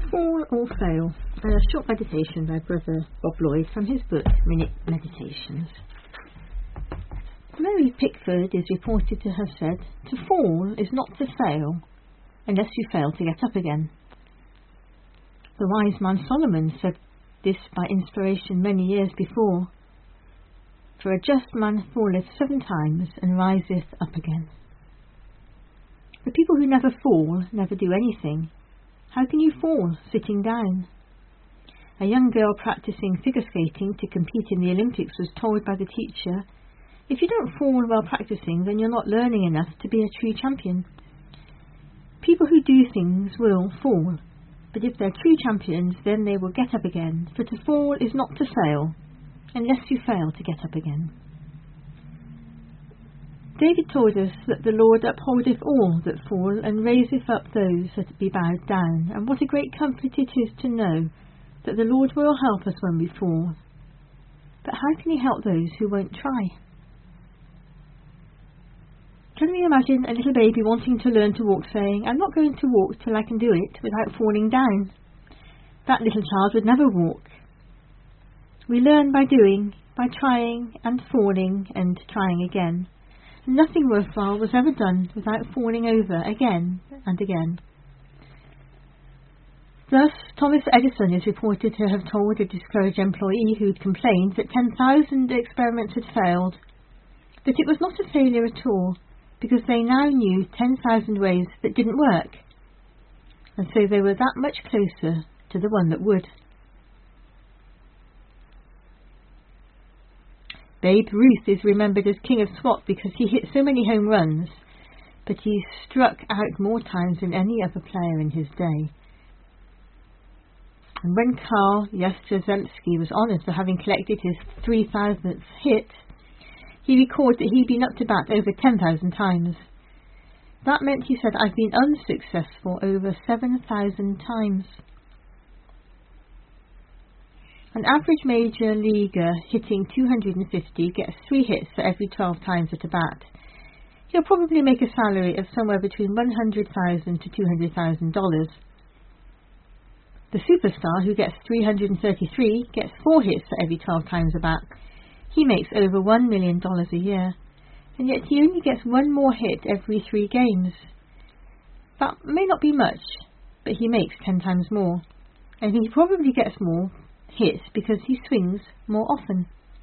Fall or Fail, a short meditation by Brother Bob Lloyd from his book Minute Meditations. Mary Pickford is reported to have said, "To fall is not to fail, unless you fail to get up again." The wise man Solomon said this by inspiration many years before, "For a just man falleth 7 times and riseth up again." The people who never fall never do anything. How can you fall sitting down? A young girl practicing figure skating to compete in the Olympics was told by the teacher, "If you don't fall while practicing, then you're not learning enough to be a true champion." People who do things will fall, but if they're true champions, then they will get up again, for to fall is not to fail, unless you fail to get up again. David told us that the Lord upholdeth all that fall, and raiseth up those that be bowed down, and what a great comfort it is to know that the Lord will help us when we fall. But how can he help those who won't try? Can we imagine a little baby wanting to learn to walk, saying, "I'm not going to walk till I can do it without falling down"? That little child would never walk. We learn by doing, by trying and falling and trying again. Nothing worthwhile was ever done without falling over again and again. Thus, Thomas Edison is reported to have told a discouraged employee who'd complained that 10,000 experiments had failed, that it was not a failure at all, because they now knew 10,000 ways that didn't work, and so they were that much closer to the one that would. Babe Ruth is remembered as King of Swat because he hit so many home runs, but he struck out more times than any other player in his day. And when Carl Yastrzemski was honoured for having collected his 3,000th hit, he recorded that he'd been up to bat over 10,000 times. That meant, he said, "I've been unsuccessful over 7,000 times." An average major leaguer hitting 250 gets 3 hits for every 12 times at a bat. He'll probably make a salary of somewhere between $100,000 to $200,000. The superstar, who gets 333, gets 4 hits for every 12 times a bat. He makes over $1 million a year, and yet he only gets 1 more hit every 3 games. That may not be much, but he makes 10 times more, and he probably gets more hits because he swings more often.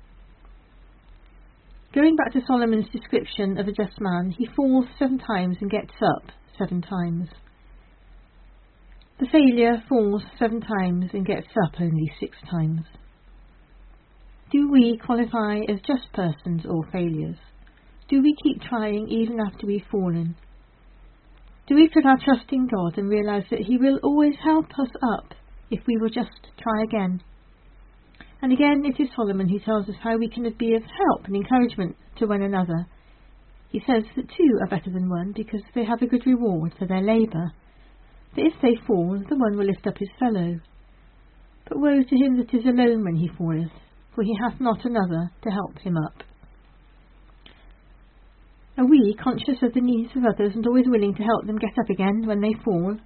Going back to Solomon's description of a just man, he falls 7 times and gets up 7 times. The failure falls 7 times and gets up only 6 times. Do we qualify as just persons or failures? Do we keep trying even after we've fallen? Do we put our trust in God and realise that he will always help us up if we will just try again? And again, it is Solomon who tells us how we can be of help and encouragement to one another. He says that 2 are better than 1 because they have a good reward for their labour. For if they fall, the one will lift up his fellow. But woe to him that is alone when he falleth, for he hath not another to help him up. Are we conscious of the needs of others and always willing to help them get up again when they fall?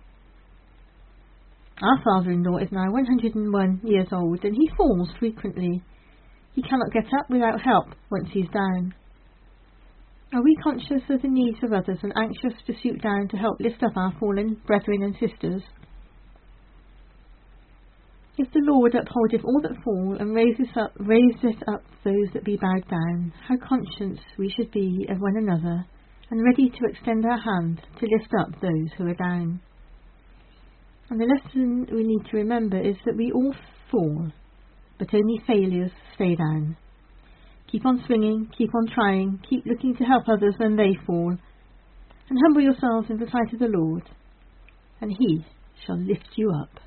Our father-in-law is now 101 years old, and he falls frequently. He cannot get up without help once he's down. Are we conscious of the needs of others and anxious to stoop down to help lift up our fallen brethren and sisters? If the Lord upholdeth all that fall, and raiseth up those that be bowed down, how conscious we should be of one another, and ready to extend our hand to lift up those who are down. And the lesson we need to remember is that we all fall, but only failures stay down. Keep on swinging, keep on trying, keep looking to help others when they fall, and humble yourselves in the sight of the Lord, and he shall lift you up.